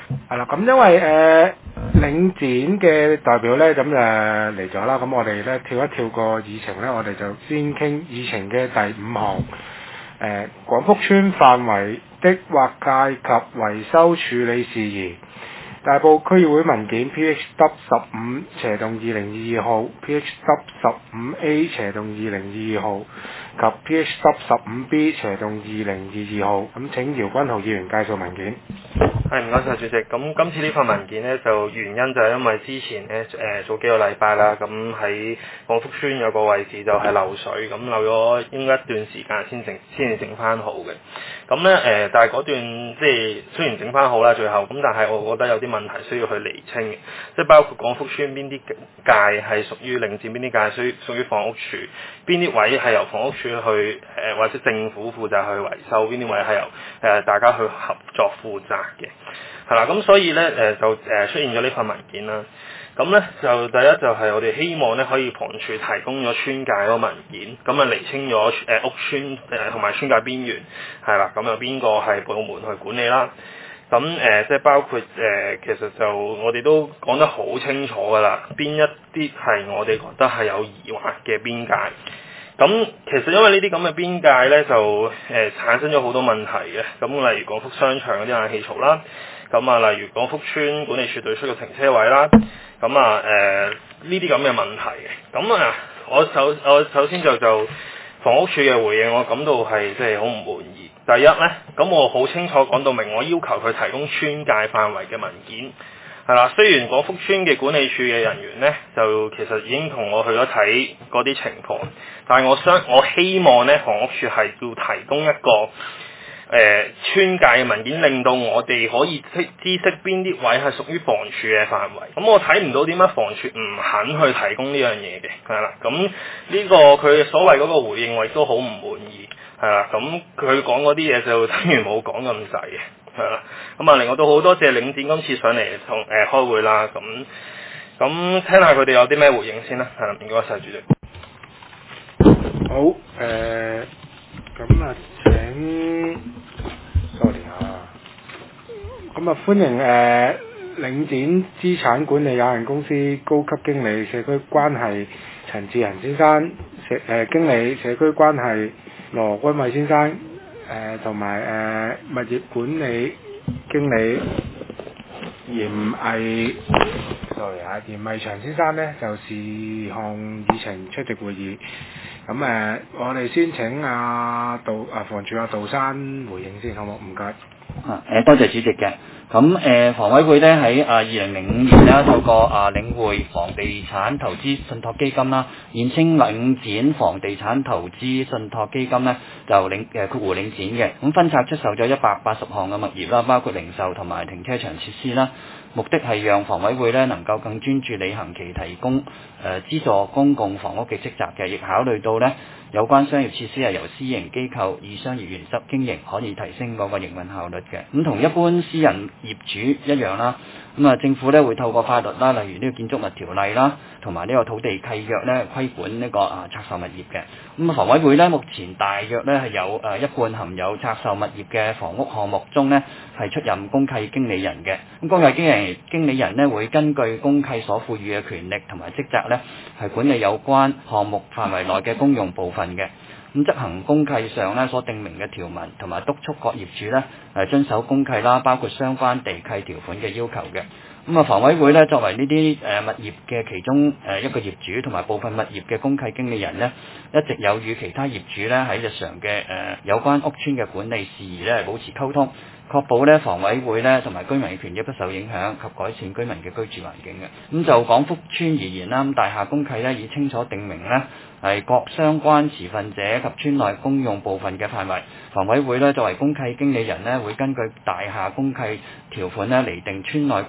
係啦，咁因為領展嘅代表咧，咁嚟咗啦，咁我哋咧跳一跳個議程咧，我哋就先傾議程嘅第5項，廣福邨範圍的劃界及維修處理事宜。大埔區議會文件 PHW15/2022 號、PHW15A/2022 號及 PHW15B/2022 號。咁請姚君豪議員介紹文件。 係，唔該晒主席。咁今次呢份文件呢，就原因就係因為之前呢，早幾個禮拜啦，咁喺廣福邨有個位置就係漏水，咁漏咗應該一段時間先至整翻好嘅。咁呢，但係嗰段即係雖然整翻好啦，最後咁，但係我覺得有啲問題需要去釐清嘅，即係包括廣福邨邊啲界係屬於領展，邊啲界屬於房屋署，邊啲位係由房屋署去或者政府負責去維修，邊啲位係由大家去合作負責嘅。係啦，咁所以咧就出現咗呢份文件啦。咁咧就第一就係我哋希望咧可以房署提供咗村界嗰個文件，咁啊釐清咗屋村同埋村界邊緣係啦，咁有邊個係部門去管理啦。咁即係包括其實就我哋都講得好清楚㗎啦，邊一啲係我哋覺得係有疑惑嘅邊界。咁其實因為呢啲咁嘅邊界咧，就產生咗好多問題嘅。咁例如廣福商場嗰啲冷氣槽啦，咁啊例如廣福邨管理處對出嘅停車位啦，咁啊呢啲咁嘅問題嘅。咁啊我首先就房屋署嘅回應，我感到係即係好唔滿意。第一咧，咁我好清楚講到明，我要求佢提供村界範圍嘅文件。係啦，雖然廣福邨嘅管理處嘅人員呢，就其實已經同我去咗睇嗰啲情況，但係我希望呢，房屋署係要提供一個村界嘅文件，令到我哋可以知悉邊啲位係屬於房署嘅範圍。咁我睇唔到點解房署唔肯去提供呢樣嘢嘅，係啦。咁呢個佢所謂嗰個回應，我亦都好唔滿意，係啦。咁佢講嗰啲嘢就等於冇講咁滯嘅。係啦，咁啊，另外都好多謝領展今次上嚟同開會啦，咁聽下佢哋有啲咩回應先啦，係啦，唔該晒主席。 好，咁請 sorry 咁歡迎領展資產管理有限公司高級經理社區關係陳志恒先生，經理社區關係羅君偉先生。同埋物業管理經理嚴毅祥先生呢，就事項議程出席會議。咁我哋先請房署杜生回應先，好冇？唔該。 多謝主席嘅。咁房委會咧喺2005年咧透過領匯房地產投資信託基金啦，現稱領展房地產投資信託基金咧，就括弧領展嘅，咁分拆出售咗180項嘅物業啦，包括零售同埋停車場設施啦。目的係讓房委會咧能夠更專注履行其提供資助公共房屋嘅職責嘅，亦考慮到咧有關商業設施係由私營機構以商業原則經營，可以提升嗰個營運效率嘅。咁同一般私人業主一樣啦，政府咧會透過法律啦，例如呢個建築物條例啦，同埋呢個土地契約咧規管呢個拆售物業嘅。咁房委會咧目前大約咧係有一半含有拆售物業嘅房屋項目中咧係出任公契經理人嘅。咁公契經理人咧會根據公契所賦予嘅權力同埋職責咧係管理有關項目範圍內嘅公用部分嘅。咁執行公契上咧所訂明嘅條文，同埋督促各業主咧遵守公契啦，包括相關地契條款嘅要求嘅。房委會咧作為呢啲物業嘅其中一個業主，同埋部分物業嘅公契經理人咧，一直有與其他業主咧喺日常嘅有關屋邨嘅管理事宜咧保持溝通，確保咧房委會咧同埋居民嘅權益不受影響，及改善居民嘅居住環境嘅。咁就廣福邨而言啦，大廈公契咧已清楚訂明咧係各相關持份者及邨內公用部分嘅範圍。房委會咧作為公契經理人咧，會根據大廈公契條款咧釐定邨內公用部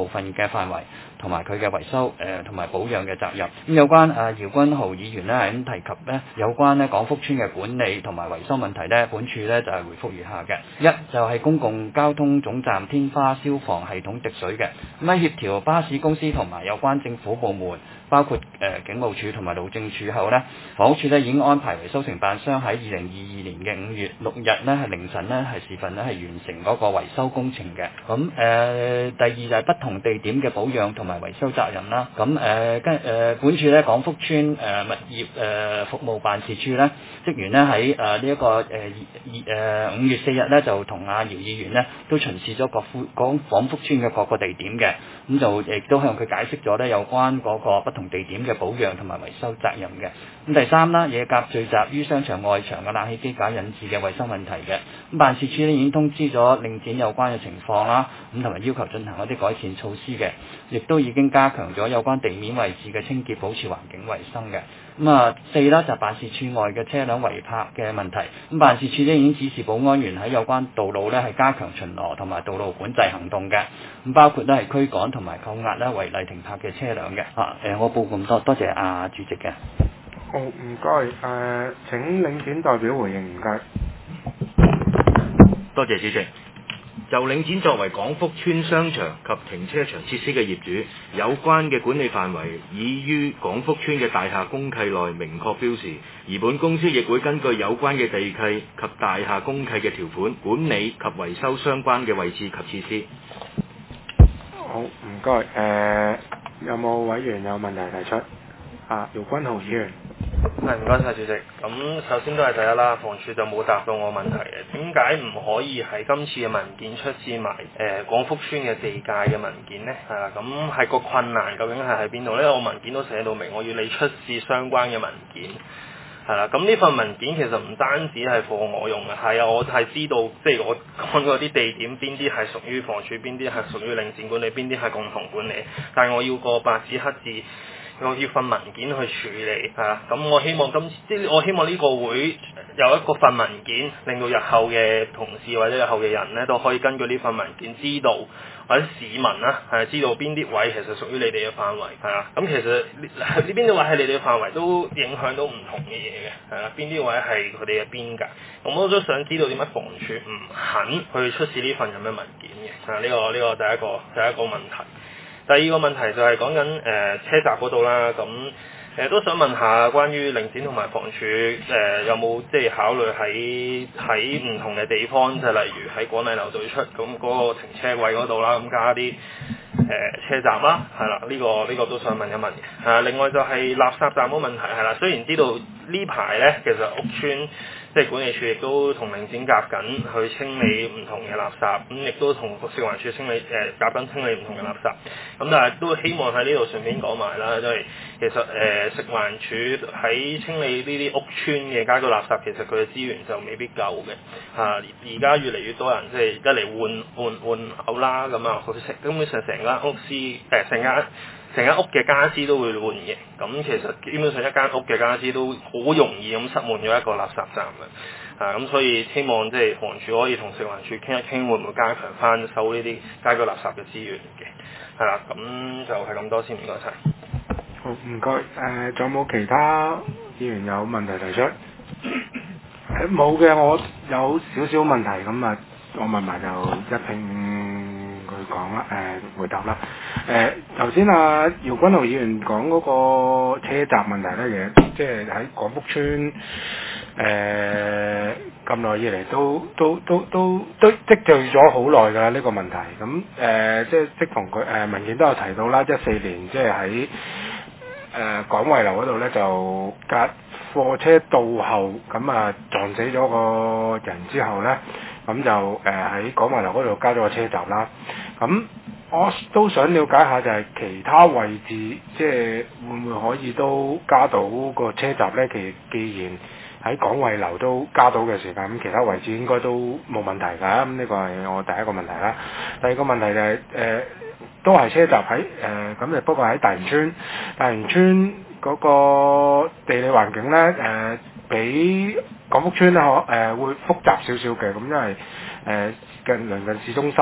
分嘅範圍同埋佢嘅維修同埋保養嘅責任。咁有關姚君豪議員咧係咁提及咧有關咧廣福邨嘅管理同埋維修問題咧，本處咧就係回覆如下嘅：一就係公共交通總站天花消防系統滴水嘅，咁喺協調巴士公司同埋有關政府部門，包括警務處同埋路政署後咧，房屋署咧已經安排維修承辦商喺2022年嘅5月6日咧係凌晨咧係時分咧係完成嗰個維修工程嘅。咁第二就係不同地點嘅保養同埋維修責任啦。咁本處咧廣福邨物業服務辦事處咧職員咧喺呢一個5月4日咧就同姚議員咧都巡視咗廣福邨嘅各個地點嘅，咁就亦都向佢解釋咗咧有關嗰個不同地點嘅保養同埋維修責任嘅。咁第三啦，野鴿聚集於商場外牆嘅冷氣機架引致嘅維修問題嘅，咁辦事處咧已經通知咗領展有關嘅情況啦，咁同埋要求進行一啲改善措施嘅，亦都已經加強咗有關地面位置嘅清潔，保持環境衛生嘅。咁4啦就係辦事處外嘅車輛違泊嘅問題，咁辦事處咧已經指示保安員喺有關道路咧係加強巡邏同埋道路管制行動嘅，咁包括咧係驅趕同埋扣押咧違例停泊嘅車輛嘅。我報咁多，多謝主席嘅。 好，唔該。請領展代表回應，唔該。 多謝主席。就領展作為廣福邨商場及停車場設施嘅業主，有關嘅管理範圍已於廣福邨嘅大廈公契內明確標示，而本公司亦會根據有關嘅地契及大廈公契嘅條款，管理及維修相關嘅位置及設施。 好，唔該。有冇委員有問題提出？姚君豪議員。 係，唔該晒主席。咁首先都係第一啦，房署就冇答到我問題嘅，點解唔可以喺今次嘅文件出示埋廣福邨嘅地界嘅文件呢？係啦，咁係個困難究竟係喺邊度呢？我文件都寫到明，我要你出示相關嘅文件。係啦，咁呢份文件其實唔單止係 for 我用嘅，係啊，我係知道，即係我講嗰啲地點邊啲係屬於房署，邊啲係屬於領展管理，邊啲係共同管理，但係我要個白紙黑字。我要份文件去處理咁我希望我希望呢個會有一個份文件，令到日後嘅同事或者日後嘅人咧都可以根據呢份文件知道，或者市民啦知道邊啲位其實屬於你哋嘅範圍咁其實呢邊啲位係你哋嘅範圍都影響到唔同嘅嘢嘅邊啲位係佢哋嘅邊界，咁我都想知道點解房署唔肯去出示呢份咁嘅文件嘅呢個第一個問題。第二個問題就係講緊車閘嗰度啦，咁都想問下關於領展同埋房署有冇即係考慮喺唔同嘅地方，就例如喺廣禮樓對出咁嗰個停車位嗰度啦，咁加啲車閘啦，係啦，呢個都想問一問嘅。另外就係垃圾站嗰個問題係啦，雖然知道呢排咧其實屋邨即係管理處亦都同領展夾緊去清理唔同嘅垃圾，咁亦都同食環署夾緊清理唔同嘅垃圾，咁但係都希望喺呢度順便講埋啦，因為其實食環署喺清理呢啲屋邨嘅家居垃圾，其實佢嘅資源就未必夠嘅而家越嚟越多人即係一嚟換樓啦，咁啊根本上成間屋嘅家私都會換嘅，咁其實基本上一間屋嘅家私都好容易咁塞滿咗一個垃圾站嘅，咁所以希望即係房署可以同食環署傾一傾，會唔會加強翻收呢啲家居垃圾嘅資源嘅，係啦，咁就係咁多先，唔該晒。 好，唔該。仲有冇其他議員有問題提出？冇嘅，我有少少問題咁啊，我問埋就一併佢講啦，回答啦。頭先姚君豪議員講嗰個車閘問題咧，即係喺廣福邨咁耐以嚟都積聚咗好耐㗎啦呢個問題。咁即同佢文件都有提到啦，14年即係喺廣惠樓嗰度咧就貨車倒後咁撞死咗個人之後咧，咁就喺廣惠樓嗰度加咗個車閘啦。咁我都想了解下就係其他位置，即係會唔會可以都加到個車閘咧？既然喺廣惠樓都加到嘅時間，咁其他位置應該都冇問題㗎。咁呢個係我第一個問題啦。第二個問題就係都係車閘喺咁就不過喺大元邨嗰個地理環境咧比廣福邨咧會複雜少少嘅，咁因為鄰近市中心，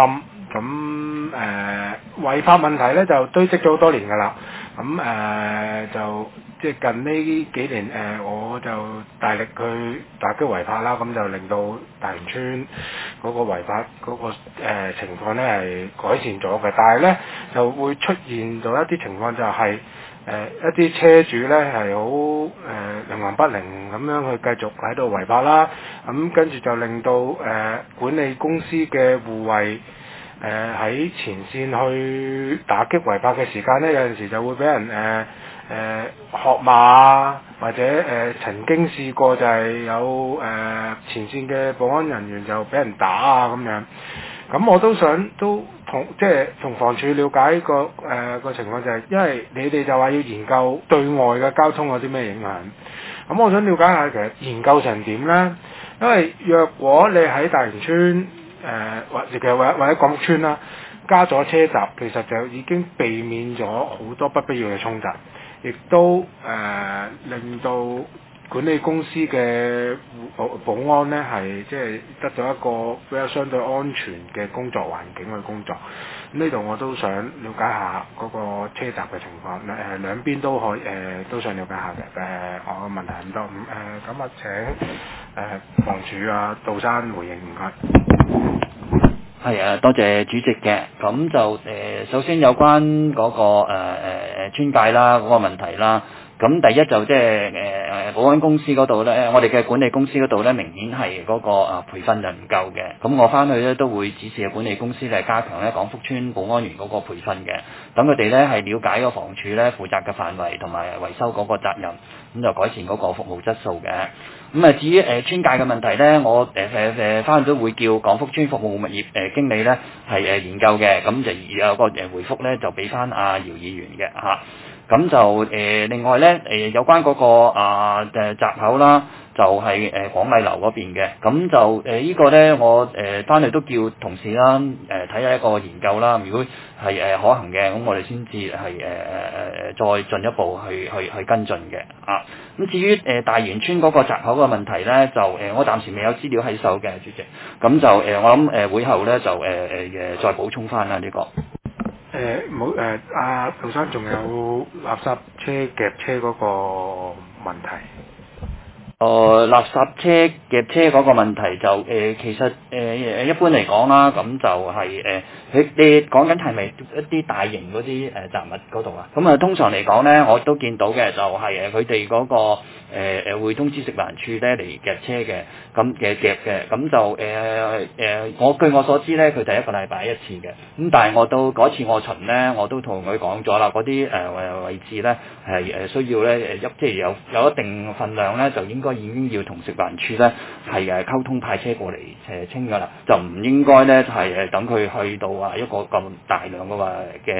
咁違法問題咧就堆積咗好多年㗎啦。咁就即係近呢幾年我就大力去打擊違法啦，咁就令到大元村嗰個違法嗰個情況咧係改善咗嘅。但係咧就會出現咗一啲情況，就係一啲車主咧係好冥頑不靈咁樣去繼續喺度違法啦。咁跟住就令到管理公司嘅護衛喺前線去打擊違法嘅時間咧，有陣時就會俾人喝罵啊，或者曾經試過就係有前線嘅保安人員就俾人打啊咁樣。咁我都想同房署了解個情況，就係因為你哋就話要研究對外嘅交通有啲咩影響。咁我想了解下其實研究成點咧？因為若果你喺大元村或者廣福村啦，加咗車閘，其實就已經避免咗好多不必要嘅衝突，亦都令到管理公司嘅保安咧係即係得到一個比較相對安全嘅工作環境去工作。呢度我都想了解下嗰個車閘嘅情況，兩邊都可以都想了解下嘅。我嘅問題咁多，咁啊請房署啊杜生回應，唔該。 係啊，多謝主席嘅。咁就首先有關嗰個村界啦嗰個問題啦。咁第一就即係保安公司嗰度咧，我哋嘅管理公司嗰度咧，明顯係嗰個培訓就唔夠嘅。咁我翻去咧都會指示管理公司咧加強咧廣福村保安員嗰個培訓嘅，等佢哋咧係了解個房署咧負責嘅範圍同埋維修嗰個責任，咁就改善嗰個服務質素嘅。咁至於村界嘅問題咧，我翻去都會叫廣福村服務物業經理咧係研究嘅，咁就有個回覆咧就俾翻阿姚議員嘅嚇。咁就另外咧有關嗰個閘口啦，就係廣麗樓嗰邊嘅。咁就呢個咧我翻嚟都叫同事啦睇下一個研究啦。如果係可行嘅，咁我哋先至係再進一步去跟進嘅啊。咁至於大元村嗰個閘口嘅問題咧，就我暫時未有資料喺手嘅，主席。咁就我諗會後咧就再補充翻啦呢個。 冇阿杜生仲有垃圾車夾車嗰個問題。 垃圾車夾車嗰個問題就其實一般嚟講啦，咁就係你講緊係咪一啲大型嗰啲雜物嗰度啊？咁通常嚟講咧，我都見到嘅就係佢哋嗰個會通知食環署咧嚟夾車嘅，咁夾嘅，咁就據我所知咧，佢哋一個禮拜一次嘅，咁但係我到嗰次我巡咧，我都同佢講咗啦，嗰啲位置咧係需要咧即係有一定份量咧，就應該已經要同食環署咧係溝通派車過嚟清㗎啦，就唔應該咧係等佢去到一個咁大量嘅話嘅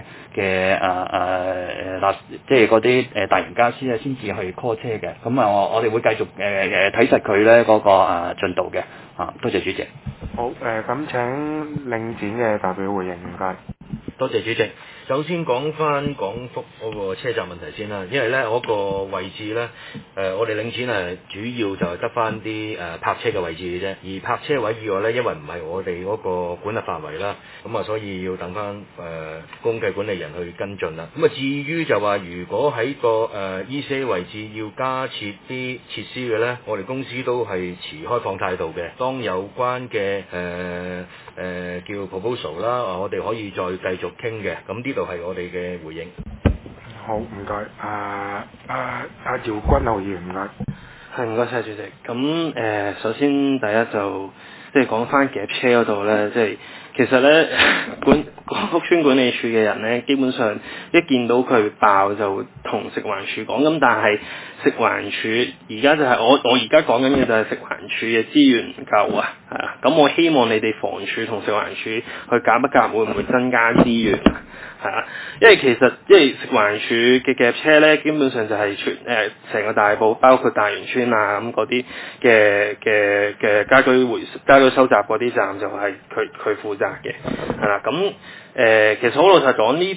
即係嗰啲大型傢俬咧先至去 call 車嘅。咁我哋會繼續睇實佢咧嗰個進度嘅。多謝主席。 好咁請領展嘅代表回應，唔該。 多謝主席。首先講翻廣福嗰個車站問題先啦，因為咧嗰個位置咧，我哋領展係主要就係得翻啲泊車嘅位置嘅啫，而泊車位以外咧，因為唔係我哋嗰個管轄範圍啦，咁所以要等翻公計管理人去跟進啦。咁至於就話如果喺個ECA 位置要加設啲設施嘅咧，我哋公司都係持開放態度嘅。當有關嘅叫 proposal 啦，我哋可以再繼續傾嘅。咁呢度係我哋嘅回應。 好，唔該。姚君豪議員，唔該。 係，唔該晒主席。咁首先第一就即係講翻夾車嗰度咧，即係其實咧廣福村管理處嘅人咧，基本上一見到佢爆就同食環署講。咁但係食環署而家就係我而家講緊嘅就係食環署嘅資源唔夠啊，係啊。咁我希望你哋房署同食環署去夾一夾，會唔會增加資源啊？係啊，因為其實食環署嘅夾車咧，基本上就係成個大埔，包括大元村啊咁嗰啲嘅家居收集嗰啲站就係佢負責嘅，係啦。咁其實好老實講，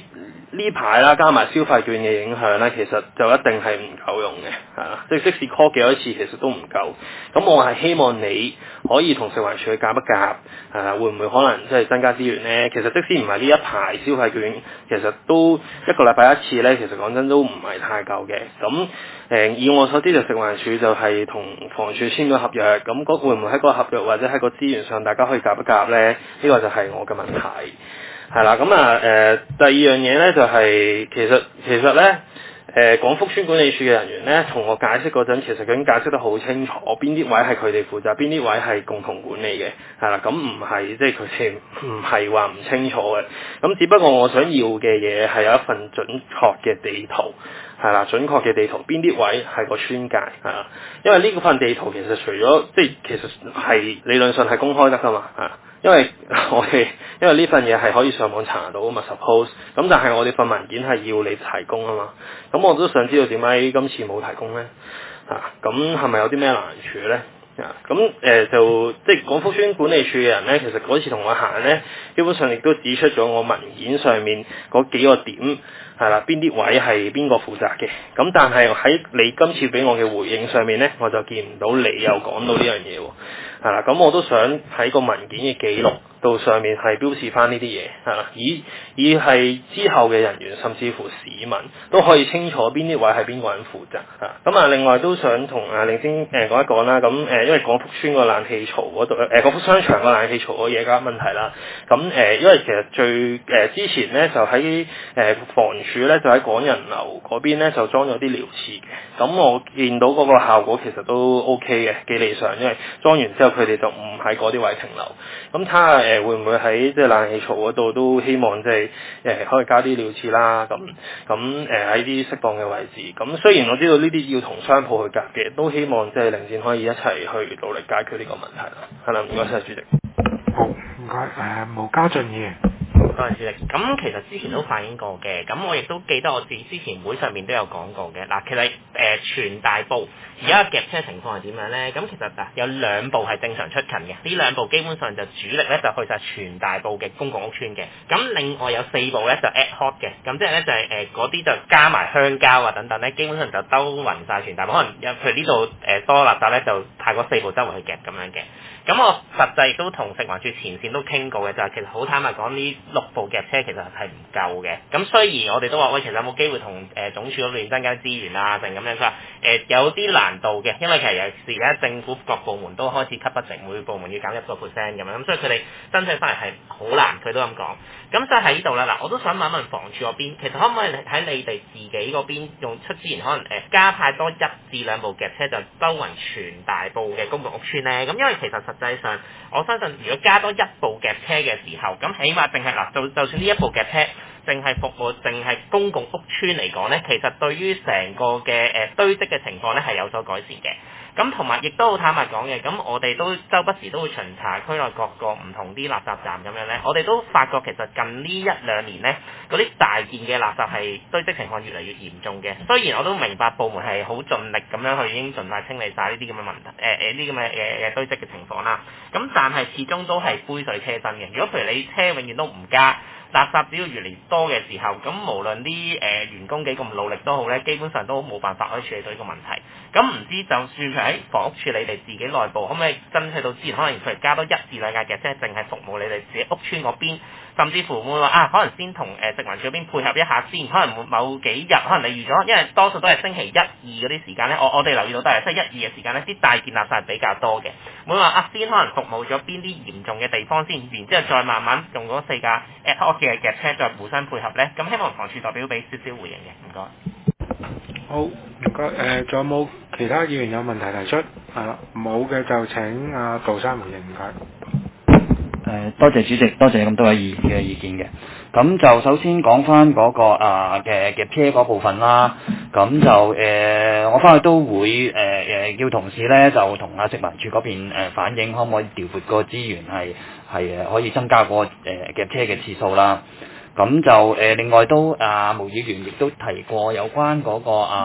呢排啦，加埋消費券嘅影響咧，其實就一定係唔夠用嘅，即使 call 幾多次，其實都唔夠。咁我係希望你可以同食環署去夾一夾，會唔會可能即係增加資源咧？其實即使唔係呢一排消費券，其實都一個禮拜一次咧，其實講真都唔係太夠嘅。咁以我所知就食環署就係同房署簽咗合約，咁會唔會喺個合約或者喺個資源上大家可以夾一夾咧？呢個就係我嘅問題。係啦，咁第二樣嘢咧就係、其實咧廣福邨管理處嘅人員咧同我解釋嗰陣，其實佢已經解釋得好清楚，邊啲位係佢哋負責，邊啲位係共同管理嘅，係啦，咁唔係即係佢哋唔係話唔清楚嘅，咁只不過我想要嘅嘢係有一份準確嘅地圖，係啦，準確嘅地圖邊啲位係個村界，係啦，因為呢份地圖其實除咗其實係理論上係公開得㗎嘛，因為呢份嘢係可以上網查到啊嘛 suppose， 咁但係我哋份文件係要你提供啊嘛，咁我都想知道點解今次冇提供咧？咁係咪有啲咩難處咧？就即係廣福邨管理處嘅人咧，其實嗰次同我行咧，基本上亦都指出咗我文件上面嗰幾個點係啦，邊啲位係邊個負責嘅。咁但係喺你今次俾我嘅回應上面咧，我就見唔到你又講到呢樣嘢喎。係啦，咁我都想喺個文件嘅記錄到上面係標示翻呢啲嘢，係啦，以係之後嘅人員甚至乎市民都可以清楚邊啲位係邊個人負責嚇。咁另外都想同領先講一講啦。咁因為廣福邨個冷氣槽嗰度廣福商場個冷氣槽個嘢嘅問題啦。咁因為其實之前咧就喺房署咧就喺廣仁樓嗰邊咧就裝咗啲寮廁嘅。咁我見到嗰個效果其實都 OK 嘅，幾理想，因為裝完之後佢哋就唔喺嗰啲位停留。咁睇下會唔會喺即係冷氣槽嗰度都希望即係可以加啲料廁啦。咁喺啲適當嘅位置。咁雖然我知道呢啲要同商鋪去夾嘅，都希望即係領展可以一齊去努力解決呢個問題啦。係啦，唔該晒主席。 好，唔該。毛家俊議員。 多謝主席。咁其實之前都反映過嘅，咁我亦都記得我哋之前會上面都有講過嘅。嗱，其實全大埔而家夾車情況係點樣咧？咁其實有兩部係正常出勤嘅，呢兩部基本上就主力咧就去晒全大埔嘅公共屋邨嘅。咁另外有4部咧就 ad hoc 嘅，咁即係咧就係嗰啲就加埋鄉郊啊等等咧，基本上就兜勻晒全大埔。可能譬如呢度多垃圾咧，就派嗰4部周圍去夾咁樣嘅。咁我實際亦都同食環署前線都傾過嘅，就係其實好坦白講，呢6部夾車其實係唔夠嘅。咁雖然我哋都話喂，其實有冇機會同總署嗰邊增加資源啊，定咁樣？佢話有啲難度嘅，因為其實有時而家政府各部門都開始cut budget，每部門要減1%咁樣，咁所以佢哋申請翻嚟係好難，佢都咁講。咁所以喺呢度啦，嗱，我都想問一問房署嗰邊，其實可唔可以喺你哋自己嗰邊用出資源，可能加派多1至2部夾車，就兜勻全大埔嘅公共屋邨咧？咁因為其實實際上，我相信如果加多1部夾車嘅時候，咁起碼淨係嗱，就算呢1部夾車淨係服務淨係公共屋邨嚟講咧，其實對於成個嘅堆積嘅情況咧係有所改善嘅。咁同埋亦都好坦白講嘅，咁我哋都周不時都會巡查區內各個唔同啲垃圾站咁樣咧，我哋都發覺其實近呢1-2年咧，嗰啲大件嘅垃圾係堆積情況越嚟越嚴重嘅。雖然我都明白部門係好盡力咁樣去已經盡快清理晒呢啲咁嘅問題，呢啲咁嘅堆積嘅情況啦。咁但係始終都係杯水車薪嘅。如果譬如你車永遠都唔加，垃圾只要越嚟越多嘅時候，咁無論啲員工幾咁努力都好咧，基本上都冇辦法可以處理到呢個問題。咁唔知就算佢喺房屋處理你自己內部，可唔可以爭取到資源，可能佢加多1至2架嘅，即係淨係服務你哋自己屋邨嗰邊，甚至乎會話可能先同食環署嗰邊配合一下先，可能某幾日，可能你預咗，因為多數都係星期1、2嗰啲時間咧，我哋留意到都係即係1、2嘅時間咧，啲大件垃圾係比較多嘅，會話先可能服務咗邊啲嚴重嘅地方先，然之後再慢慢用嗰4架ad hoc嘅夾車再互相配合咧。咁希望房署代表俾少少回應嘅，唔該。 好，唔該。仲有冇其他議員有問題提出？係啦，冇嘅就請杜生回應，唔該。 多謝主席，多謝咁多位議員嘅意見嘅。咁就首先講翻嗰個嘅夾車嗰部分啦。咁就我翻去都會叫同事咧就同食環署嗰邊反映，可唔可以調撥個資源係可以增加個夾車嘅次數啦。咁就另外都毛議員亦都提過有關嗰個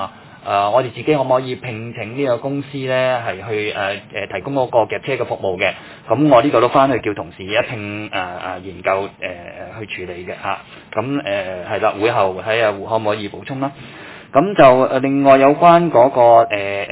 我哋自己可唔可以聘請呢個公司咧係去提供嗰個夾車嘅服務嘅？咁我呢個都翻去叫同事一併研究去處理嘅嚇。咁係啦，會後睇下可唔可以補充啦。咁就另外有關嗰個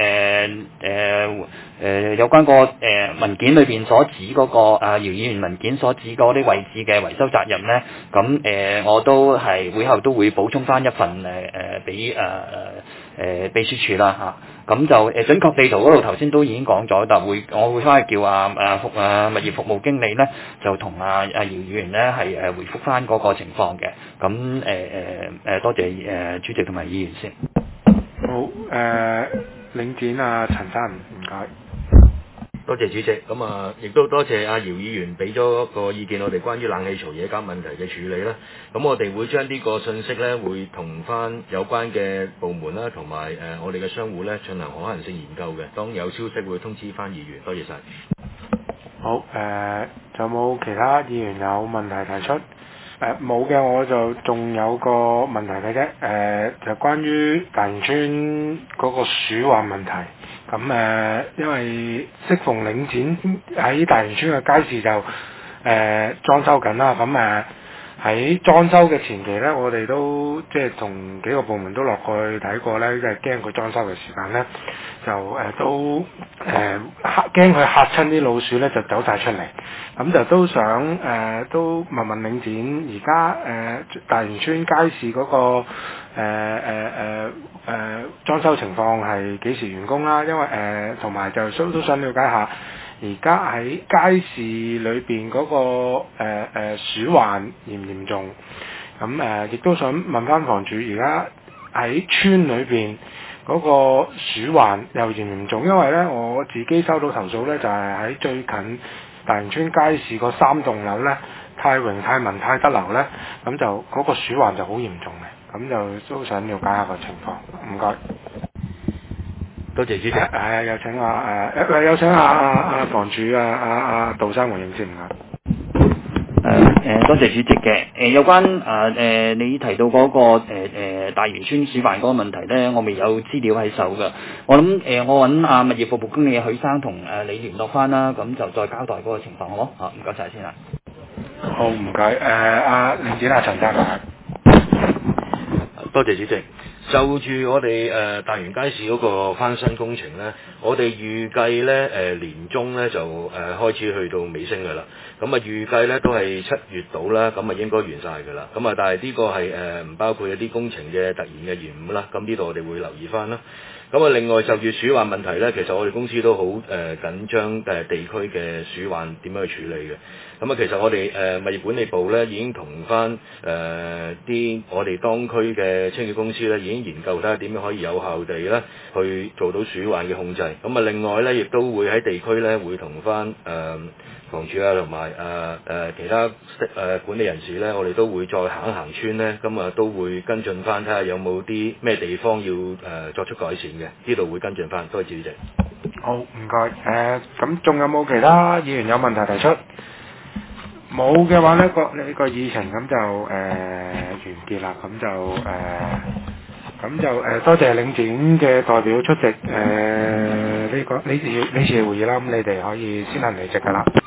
有關個文件裏邊所指嗰個姚議員文件所指嗰啲位置嘅維修責任咧，咁我都係會後都會補充翻一份俾秘書處啦嚇。咁就準確地圖嗰度頭先都已經講咗，但我會翻去叫物業服務經理咧，就同姚議員咧係回覆翻嗰個情況嘅。咁多謝主席同埋議員先。 好領展陳生唔該。 多謝主席，咁亦都多謝姚議員俾咗個意見我哋關於冷氣槽野監問題嘅處理啦。咁我哋會將呢個信息咧，會同翻有關嘅部門啦，同埋我哋嘅商戶咧進行可行性研究嘅。當有消息會通知翻議員。多謝晒。 好仲有冇其他議員有問題提出？冇嘅，我就仲有個問題嘅啫。就關於大元村嗰個鼠患問題。咁因為適逢領展喺大元村嘅街市就裝修緊啦。咁喺裝修嘅前期咧，我哋都即係同幾個部門都落去睇過咧，即係驚佢裝修嘅時間咧，就都驚佢嚇親啲老鼠咧，就走晒出嚟。咁就都想都問問領展，而家大元村街市嗰個裝修情況係幾時完工啦？因為同埋就都想了解下，而家喺街市裏邊嗰個鼠患嚴唔嚴重？咁亦都想問翻房主，而家喺村裏邊嗰個鼠患又嚴唔嚴重？因為咧我自己收到投訴咧，就係喺最近大元村街市嗰3棟樓咧，泰榮、泰文、泰德樓咧，咁就嗰個鼠患就好嚴重嘅，咁就都想了解下個情況。唔該。 多謝主席。 有請有請房主杜生回應先。唔該。 多謝主席嘅。有關你提到嗰個大元村鼠患嗰個問題咧，我未有資料喺手㗎。我諗我揾物業服務經理許生同你聯絡翻啦，咁就再交代嗰個情況，好冇？好，唔該晒先啦。 好，唔該。領展陳生。 多謝主席。就住我哋大元街市嗰個翻新工程咧，我哋預計咧年中咧就開始去到尾聲㗎啦。咁預計咧都係7月到啦，咁應該完晒㗎啦。咁但係呢個係唔包括一啲工程嘅突然嘅延誤啦。咁呢度我哋會留意翻啦。咁另外就住鼠患問題咧，其實我哋公司都好緊張地區嘅鼠患點樣去處理嘅。咁其實我哋物業管理部咧已經同翻啲我哋當區嘅清潔公司咧已經研究睇下點樣可以有效地咧去做到鼠患嘅控制。咁另外咧亦都會喺地區咧會同翻房署同埋其他管理人士咧，我哋都會再行一行村咧，咁都會跟進翻睇下有冇啲咩地方要作出改善嘅，呢度會跟進翻。多謝主席。 好，唔該。咁仲有冇其他議員有問題提出？冇嘅話呢個議程咁就完結啦。咁就多謝領展嘅代表出席呢次會議啦。咁你哋可以先行離席㗎啦。